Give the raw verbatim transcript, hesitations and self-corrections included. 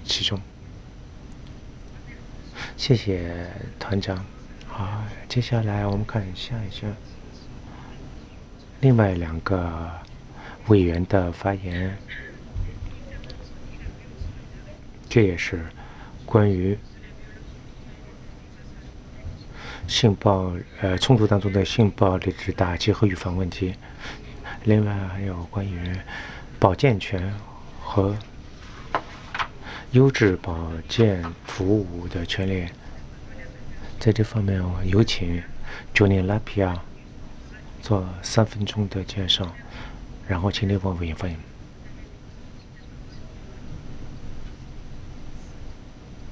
其中。谢谢团长。好，接下来我们看下一下另外两个委员的发言，这也是关于性暴呃冲突当中的性暴力的打击和预防问题，另外还有关于保健权和优质保健服务的权利。在这方面，我有请 Johnny Lapia 做三分钟的介绍，然后请另外委员发言。